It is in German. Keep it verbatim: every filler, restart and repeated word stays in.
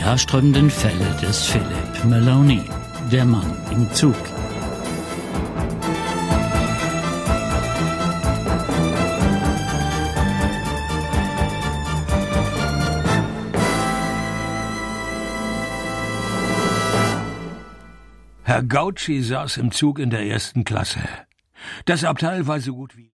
Die haarsträubenden Fälle des Philip Maloney, der Mann im Zug. Herr Gauci saß im Zug in der ersten Klasse. Das Abteil war so gut wie